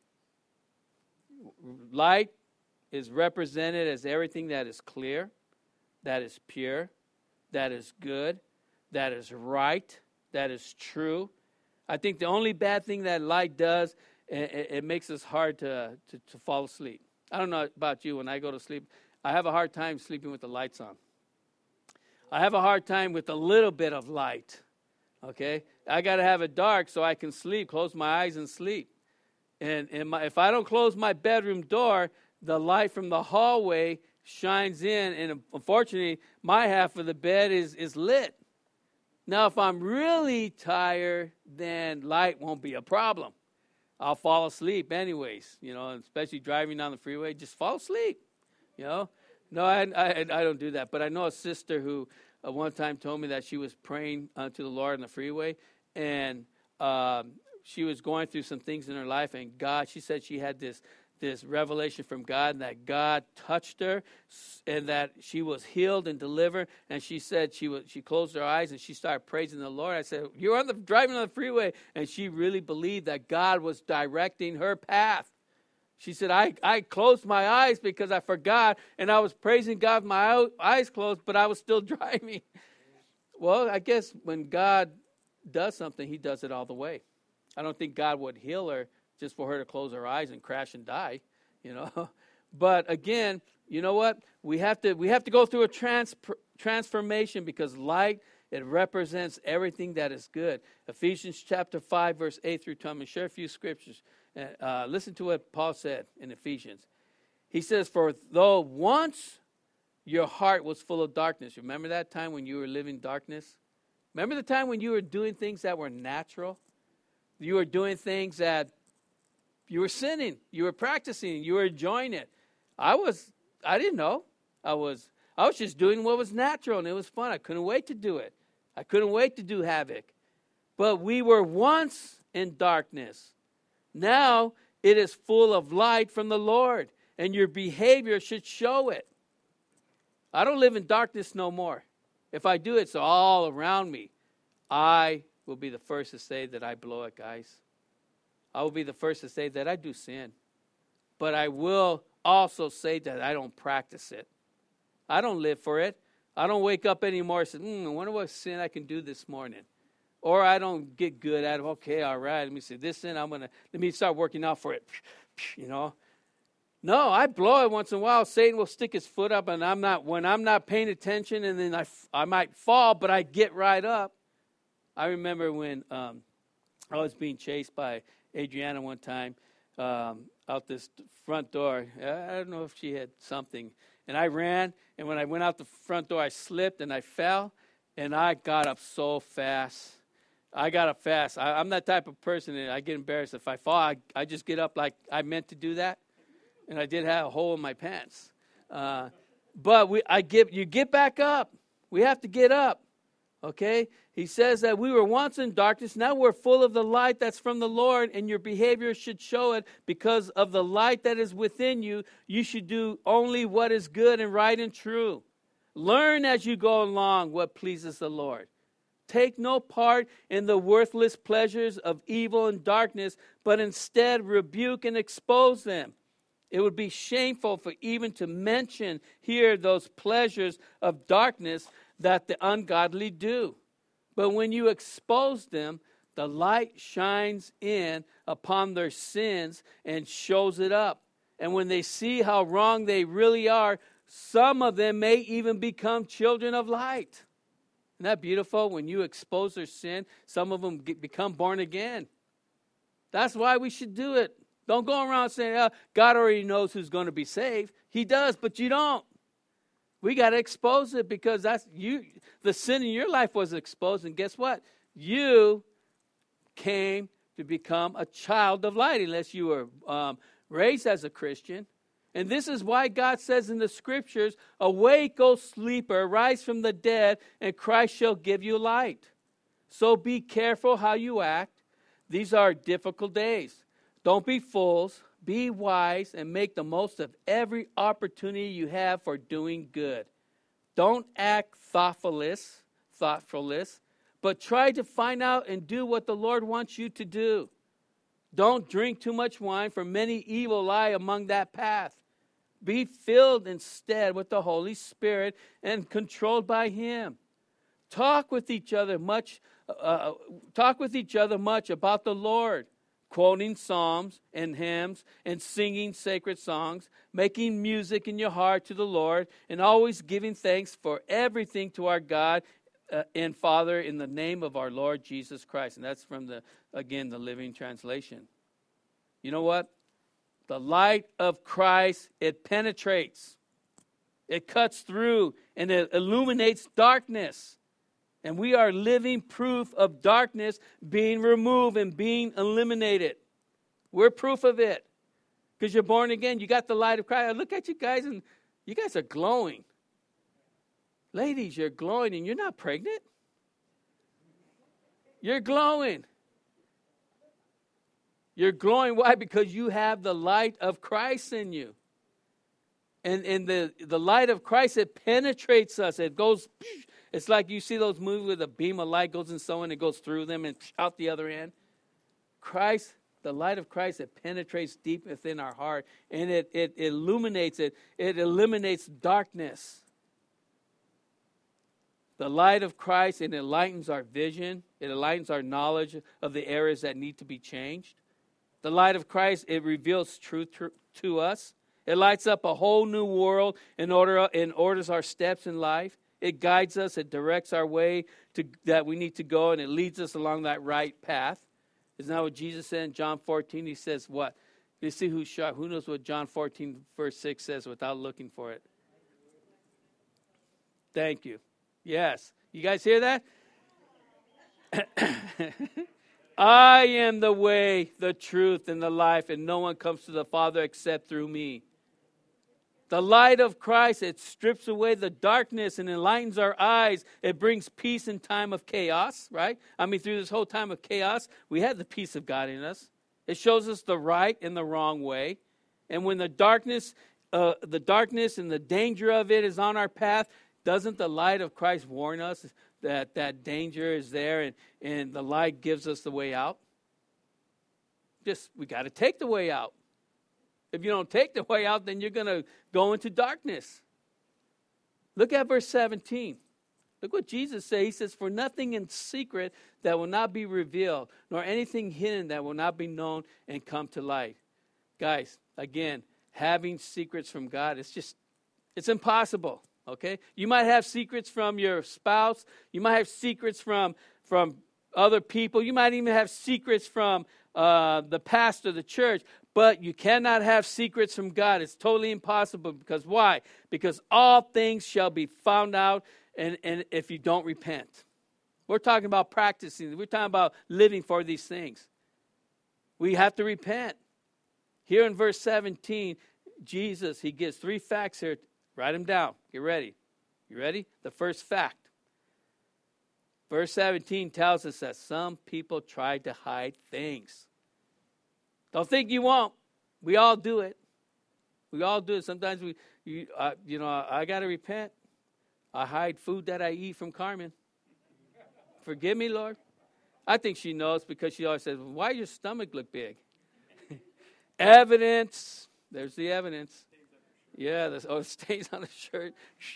Light is represented as everything that is clear, that is pure, that is good, that is right, that is true. I think the only bad thing that light does, it makes us hard to fall asleep. I don't know about you. When I go to sleep, I have a hard time sleeping with the lights on. I have a hard time with a little bit of light. Okay? I got to have it dark so I can sleep, close my eyes and sleep. And if I don't close my bedroom door, the light from the hallway shines in, and unfortunately, my half of the bed is lit. Now, if I'm really tired, then light won't be a problem. I'll fall asleep anyways, especially driving down the freeway. Just fall asleep, No, I don't do that. But I know a sister who one time told me that she was praying to the Lord on the freeway, and she was going through some things in her life, and she said she had this revelation from God, and that God touched her, and that she was healed and delivered. And she said she closed her eyes and she started praising the Lord. I said, "You're driving on the freeway," and she really believed that God was directing her path. She said, I closed my eyes because I forgot, and I was praising God with my eyes closed, but I was still driving. Well, I guess when God does something, he does it all the way. I don't think God would heal her just for her to close her eyes and crash and die, But again, you know what? We have to go through a transformation, because light, it represents everything that is good. Ephesians chapter 5, verse 8 through 10. I'm going to share a few scriptures. Listen to what Paul said in Ephesians. He says, for though once your heart was full of darkness. Remember that time when you were living darkness? Remember the time when you were doing things that were natural? You were doing things that you were sinning. You were practicing. You were enjoying it. I didn't know. I was just doing what was natural, and it was fun. I couldn't wait to do it. I couldn't wait to do havoc. But we were once in darkness. Now it is full of light from the Lord, and your behavior should show it. I don't live in darkness no more. If I do, it's all around me. I will be the first to say that I blow it, guys. I will be the first to say that I do sin. But I will also say that I don't practice it. I don't live for it. I don't wake up anymore and say, I wonder what sin I can do this morning. Or I don't get good at it. Okay, all right, let me see. This sin, let me start working out for it. No, I blow it once in a while. Satan will stick his foot up, and when I'm not paying attention, and then I might fall, but I get right up. I remember when I was being chased by Adriana one time out this front door. I don't know if she had something. And I ran, and when I went out the front door, I slipped, and I fell, and I got up so fast. I'm that type of person, and I get embarrassed. If I fall, I just get up like I meant to do that. And I did have a hole in my pants. But you get back up. We have to get up. Okay? He says that we were once in darkness. Now we're full of the light that's from the Lord, and your behavior should show it because of the light that is within you. You should do only what is good and right and true. Learn as you go along what pleases the Lord. Take no part in the worthless pleasures of evil and darkness, but instead rebuke and expose them. It would be shameful for even to mention here those pleasures of darkness that the ungodly do. But when you expose them, the light shines in upon their sins and shows it up. And when they see how wrong they really are, some of them may even become children of light. Isn't that beautiful? When you expose their sin, some of them become born again. That's why we should do it. Don't go around saying, God already knows who's going to be saved. He does, but you don't. We got to expose it because that's you. The sin in your life was exposed, and guess what? You came to become a child of light unless you were raised as a Christian. And this is why God says in the Scriptures, awake, O sleeper, rise from the dead, and Christ shall give you light. So be careful how you act. These are difficult days. Don't be fools, be wise, and make the most of every opportunity you have for doing good. Don't act thoughtfulness, but try to find out and do what the Lord wants you to do. Don't drink too much wine, for many evil lie among that path. Be filled instead with the Holy Spirit and controlled by Him. Talk with each other much about the Lord, quoting psalms and hymns and singing sacred songs, making music in your heart to the Lord, and always giving thanks for everything to our God and Father in the name of our Lord Jesus Christ. And that's from the Living Translation. You know what? The light of Christ, it penetrates. It cuts through and it illuminates darkness. And we are living proof of darkness being removed and being eliminated. We're proof of it. Because you're born again. You got the light of Christ. I look at you guys and you guys are glowing. Ladies, you're glowing and you're not pregnant. You're glowing. You're glowing. Why? Because you have the light of Christ in you. And the light of Christ, it penetrates us. It goes, it's like you see those movies where the beam of light goes in someone, it goes through them and out the other end. Christ, the light of Christ, it penetrates deep within our heart. And it illuminates it. It eliminates darkness. The light of Christ, it enlightens our vision. It enlightens our knowledge of the areas that need to be changed. The light of Christ, it reveals truth to us. It lights up a whole new world and orders our steps in life. It guides us. It directs our way that we need to go, and it leads us along that right path. Isn't that what Jesus said in John 14? He says what? You see who's sharp. Who knows what John 14, verse 6 says without looking for it? Thank you. Yes. You guys hear that? I am the way, the truth, and the life, and no one comes to the Father except through me. The light of Christ, it strips away the darkness and enlightens our eyes. It brings peace in time of chaos, right? I mean, through this whole time of chaos, we have the peace of God in us. It shows us the right and the wrong way. And when the darkness and the danger of it is on our path, doesn't the light of Christ warn us that that danger is there and the light gives us the way out? We got to take the way out. If you don't take the way out, then you're going to go into darkness. Look at verse 17. Look what Jesus says. He says, for nothing in secret that will not be revealed, nor anything hidden that will not be known and come to light. Guys, again, having secrets from God, it's impossible, okay? You might have secrets from your spouse. You might have secrets from other people. You might even have secrets from the pastor, the church. But you cannot have secrets from God. It's totally impossible. Because why? Because all things shall be found out and if you don't repent. We're talking about practicing. We're talking about living for these things. We have to repent. Here in verse 17, Jesus, he gives 3 facts here. Write them down. Get ready. You ready? The first fact. Verse 17 tells us that some people try to hide things. Don't think you won't. We all do it. We all do it. Sometimes I got to repent. I hide food that I eat from Carmen. Forgive me, Lord. I think she knows because she always says, why does your stomach look big? Evidence. There's the evidence. Yeah, it stays on the shirt.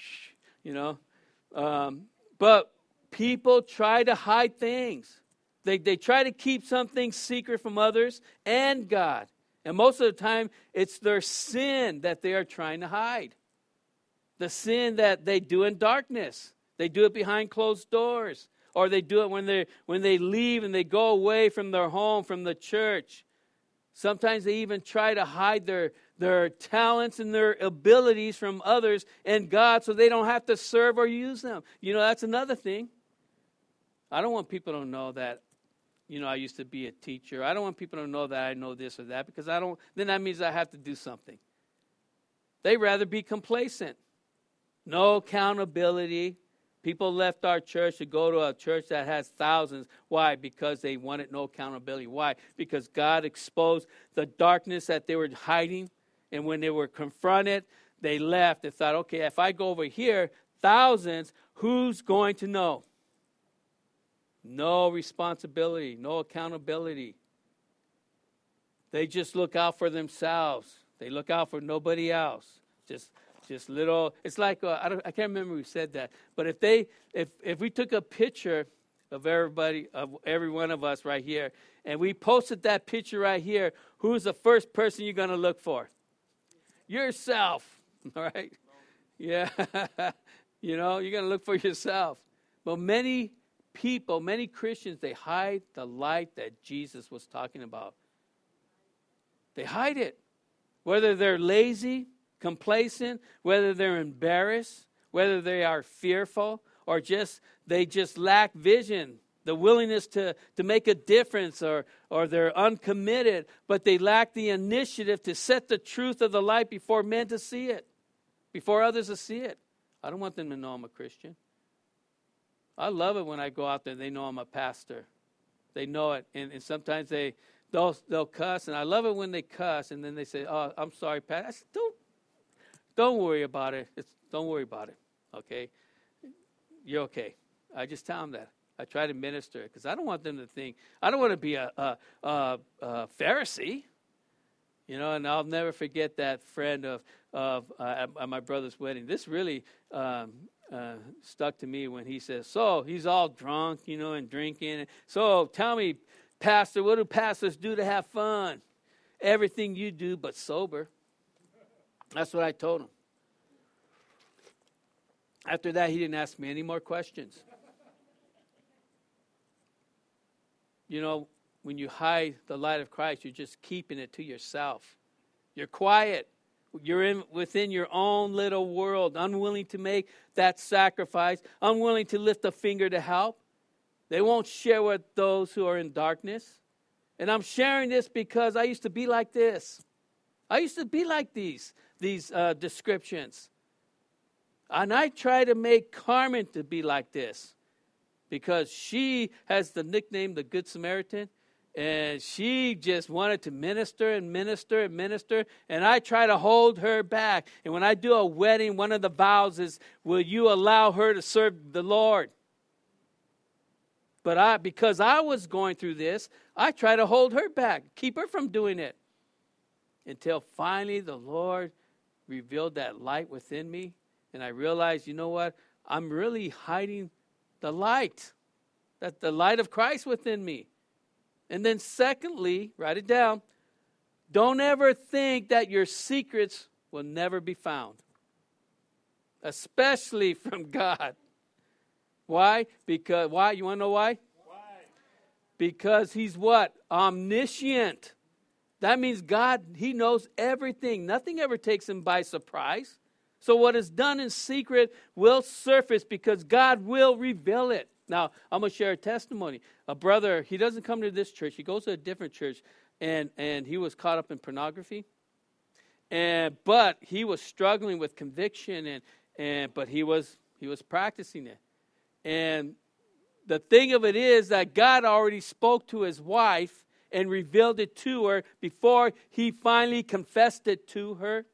But people try to hide things. They try to keep something secret from others and God. And most of the time, it's their sin that they are trying to hide. The sin that they do in darkness. They do it behind closed doors. Or they do it when they leave and they go away from their home, from the church. Sometimes they even try to hide their talents and their abilities from others and God so they don't have to serve or use them. That's another thing. I don't want people to know that, I used to be a teacher. I don't want people to know that I know this or that because then that means I have to do something. They'd rather be complacent. No accountability. People left our church to go to a church that has thousands. Why? Because they wanted no accountability. Why? Because God exposed the darkness that they were hiding. And when they were confronted, they left. They thought, okay, if I go over here, thousands, who's going to know? No responsibility, no accountability. They just look out for themselves. They look out for nobody else. Just little. It's like I can't remember who said that. But if we took a picture of everybody, of every one of us right here, and we posted that picture right here, who's the first person you're going to look for? Yourself. All right. Yeah. You're going to look for yourself. But many people, many Christians, they hide the light that Jesus was talking about. They hide it. Whether they're lazy, complacent, whether they're embarrassed, whether they are fearful, or they just lack vision, the willingness to make a difference, or they're uncommitted, but they lack the initiative to set the truth of the light before men to see it, before others to see it. I don't want them to know I'm a Christian. I love it when I go out there and they know I'm a pastor. They know it. And sometimes they'll cuss. And I love it when they cuss. And then they say, oh, I'm sorry, Pat. I said, don't worry about it. Don't worry about it. Okay? You're okay. I just tell them that. I try to minister it because I don't want them to think. I don't want to be a Pharisee. And I'll never forget that friend at my brother's wedding. This really stuck to me when he says, so he's all drunk, and drinking. So tell me, Pastor, what do pastors do to have fun? Everything you do but sober. That's what I told him. After that, he didn't ask me any more questions. when you hide the light of Christ, you're just keeping it to yourself. You're quiet. You're within your own little world, unwilling to make that sacrifice, unwilling to lift a finger to help. They won't share with those who are in darkness. And I'm sharing this because I used to be like this. I used to be like these descriptions. And I try to make Carmen to be like this because she has the nickname the Good Samaritan. And she just wanted to minister and minister and minister. And I try to hold her back. And when I do a wedding, one of the vows is, will you allow her to serve the Lord? But because I was going through this, I try to hold her back, keep her from doing it. Until finally the Lord revealed that light within me. And I realized, you know what? I'm really hiding the light. That's the light of Christ within me. And then secondly, write it down, don't ever think that your secrets will never be found. Especially from God. Why? Why? You want to know why? Why? Because He's what? Omniscient. That means God, He knows everything. Nothing ever takes Him by surprise. So what is done in secret will surface because God will reveal it. Now, I'm going to share a testimony. A brother, he doesn't come to this church. He goes to a different church, and he was caught up in pornography. But he was struggling with conviction, but he was practicing it. And the thing of it is that God already spoke to his wife and revealed it to her before he finally confessed it to her.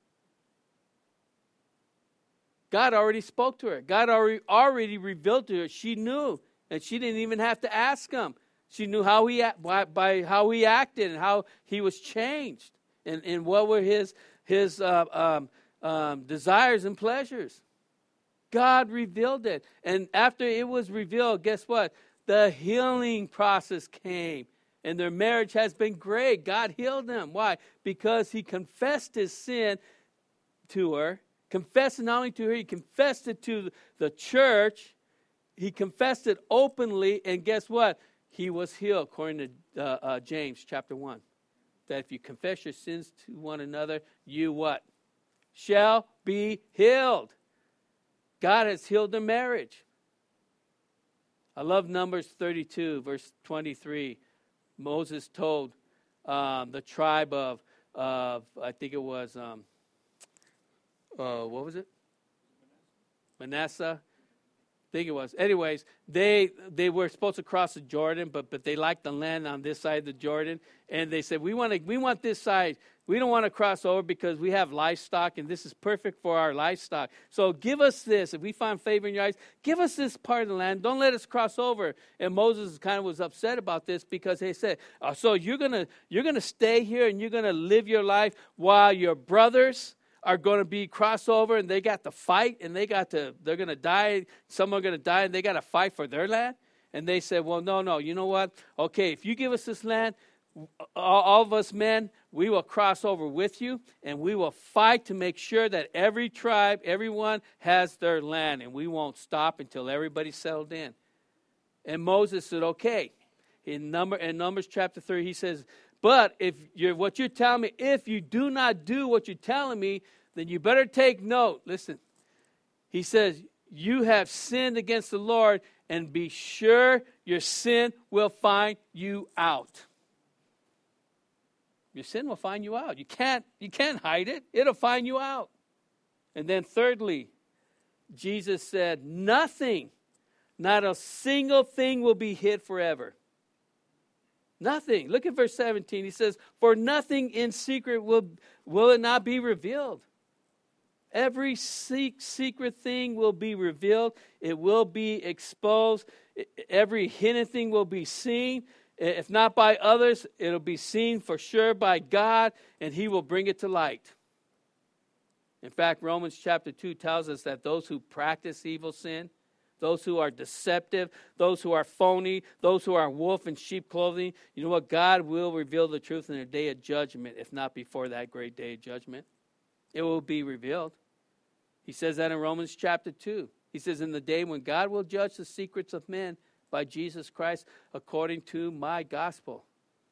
God already spoke to her. God already revealed to her. She knew, and she didn't even have to ask him. She knew how by how he acted and how he was changed, and what were his desires and pleasures. God revealed it, and after it was revealed, guess what? The healing process came, and their marriage has been great. God healed them. Why? Because he confessed his sin to her. Confessed it not only to her, he confessed it to the church. He confessed it openly, and guess what? He was healed, according to James chapter 1. That if you confess your sins to one another, you what? Shall be healed. God has healed their marriage. I love Numbers 32, verse 23. Moses told the tribe of I think it was... what was it? Manasseh. I think it was. Anyways, they were supposed to cross the Jordan, but they liked the land on this side of the Jordan, and they said, we want this side. We don't want to cross over because we have livestock, and this is perfect for our livestock. So give us this. If we find favor in your eyes, give us this part of the land. Don't let us cross over. And Moses kind of was upset about this because they said, so you're gonna stay here and you're gonna live your life while your brothers are going to be crossover, and they got to fight, and they're going to die. Some are going to die, and they got to fight for their land. And they said, well, no, you know what? Okay, if you give us this land, all of us men, we will cross over with you, and we will fight to make sure that every tribe, everyone has their land, and we won't stop until everybody's settled in. And Moses said, okay. In Numbers chapter 3, he says, but what you're telling me, if you do not do what you're telling me, then you better take note. Listen, he says, you have sinned against the Lord, and be sure your sin will find you out. Your sin will find you out. You can't hide it. It'll find you out. And then thirdly, Jesus said, nothing, not a single thing will be hid forever. Nothing. Look at verse 17. He says, for nothing in secret will it not be revealed. Every secret thing will be revealed. It will be exposed. Every hidden thing will be seen. If not by others, it'll be seen for sure by God, and he will bring it to light. In fact, Romans chapter 2 tells us that those who practice evil sin, those who are deceptive, those who are phony, those who are wolf in sheep clothing, you know what? God will reveal the truth in the day of judgment, if not before that great day of judgment. It will be revealed. He says that in Romans chapter 2. He says, in the day when God will judge the secrets of men by Jesus Christ according to my gospel.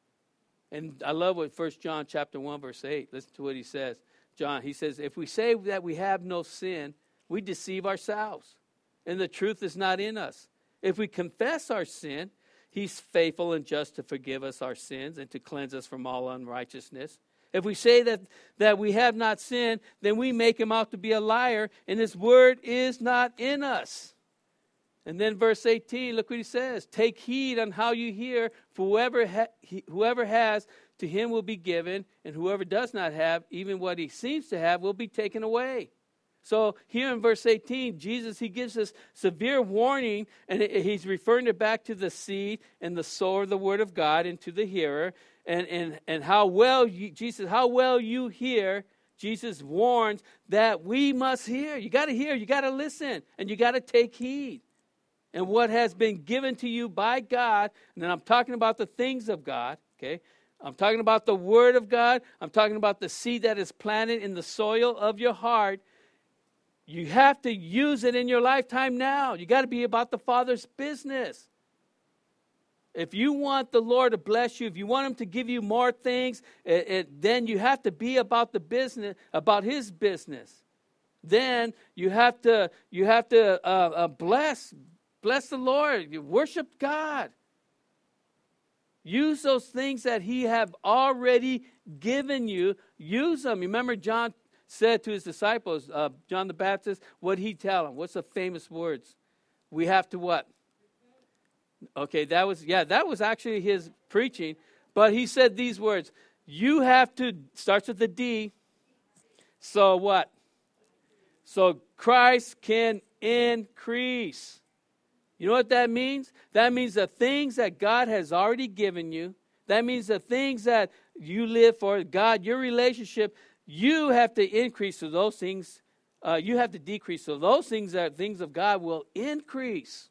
And I love what 1 John chapter 1, verse 8. Listen to what he says. John, he says, if we say that we have no sin, we deceive ourselves, and the truth is not in us. If we confess our sin, he's faithful and just to forgive us our sins and to cleanse us from all unrighteousness. If we say that we have not sinned, then we make him out to be a liar, and his word is not in us. And then verse 18, look what he says. Take heed on how you hear, for whoever has, to him will be given, and whoever does not have, even what he seems to have, will be taken away. So here in verse 18, Jesus, he gives us severe warning, and he's referring it back to the seed and the sower of the word of God and to the hearer, and how well you hear. Jesus warns that we must hear. You got to hear, you got to listen, and you got to take heed. And what has been given to you by God, and then I'm talking about the things of God, okay? I'm talking about the word of God. I'm talking about the seed that is planted in the soil of your heart. You have to use it in your lifetime now. You got to be about the Father's business. If you want the Lord to bless you, if you want him to give you more things, then you have to be about the business, about his business. Then you have to bless the Lord. You worship God. Use those things that he have already given you. Use them. Remember, John said to his disciples, John the Baptist, what did he tell them? What's the famous words? We have to what? Okay, that was actually his preaching. But he said these words. You have to, starts with the D. So what? So Christ can increase. You know what that means? That means the things that God has already given you. That means the things that you live for, God, your relationship, you have to increase so those things, you have to decrease so those things that are things of God will increase.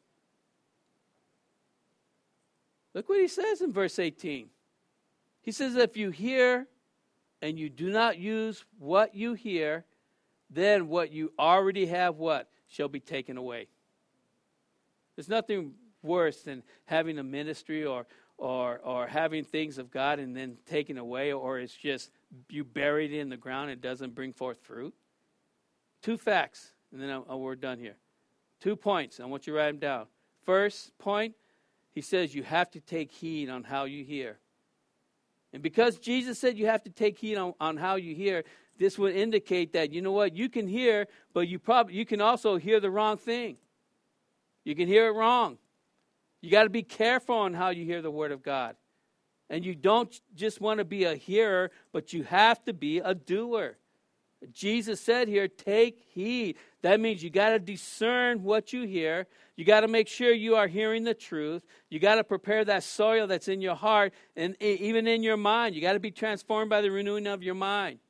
Look what he says in verse 18. He says, if you hear and you do not use what you hear, then what you already have, what? Shall be taken away. There's nothing worse than having a ministry or having things of God and then taken away, or it's just you buried it in the ground and it doesn't bring forth fruit. 2 facts, and then we're done here. 2 points. I want you to write them down. First point, he says you have to take heed on how you hear. And because Jesus said you have to take heed on how you hear, this would indicate that, you know what, you can hear, but you can also hear the wrong thing. You can hear it wrong. You got to be careful on how you hear the word of God. And you don't just want to be a hearer, but you have to be a doer. Jesus said here, take heed. That means you got to discern what you hear. You got to make sure you are hearing the truth. You got to prepare that soil that's in your heart and even in your mind. You got to be transformed by the renewing of your mind.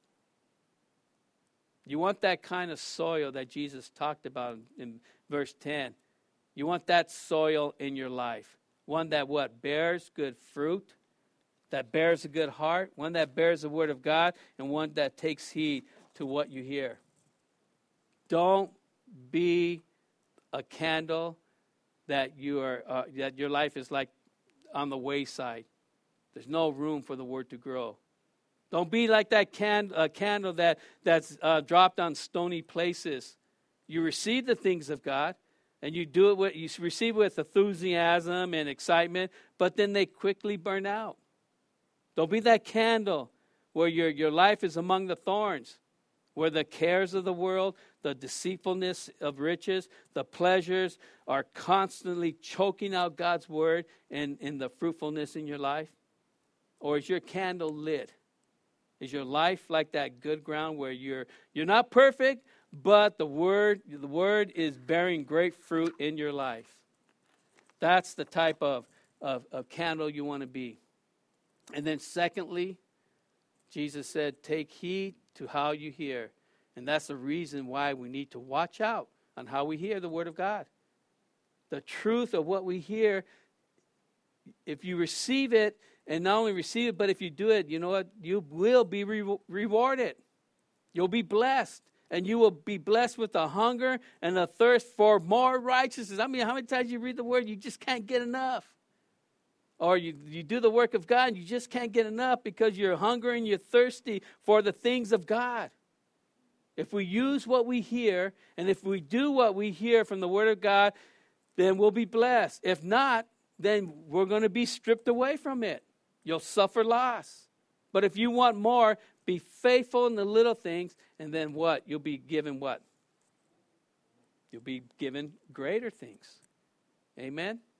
You want that kind of soil that Jesus talked about in verse 10. You want that soil in your life. One that what? Bears good fruit, that bears a good heart, one that bears the word of God, and one that takes heed to what you hear. Don't be a candle that that your life is like on the wayside. There's no room for the word to grow. Don't be like that candle that's dropped on stony places. You receive the things of God, and you receive it with enthusiasm and excitement, but then they quickly burn out. Don't be that candle where your life is among the thorns, where the cares of the world, the deceitfulness of riches, the pleasures are constantly choking out God's word and the fruitfulness in your life. Or is your candle lit? Is your life like that good ground where you're not perfect, but the word is bearing great fruit in your life? That's the type of candle you want to be. And then secondly, Jesus said, take heed to how you hear. And that's the reason why we need to watch out on how we hear the word of God. The truth of what we hear, if you receive it, and not only receive it, but if you do it, you know what? You will be rewarded. You'll be blessed. And you will be blessed with a hunger and a thirst for more righteousness. I mean, how many times you read the word, you just can't get enough. Or you do the work of God and you just can't get enough because you're hungry and you're thirsty for the things of God. If we use what we hear and if we do what we hear from the Word of God, then we'll be blessed. If not, then we're going to be stripped away from it. You'll suffer loss. But if you want more, be faithful in the little things, and then what? You'll be given what? You'll be given greater things. Amen?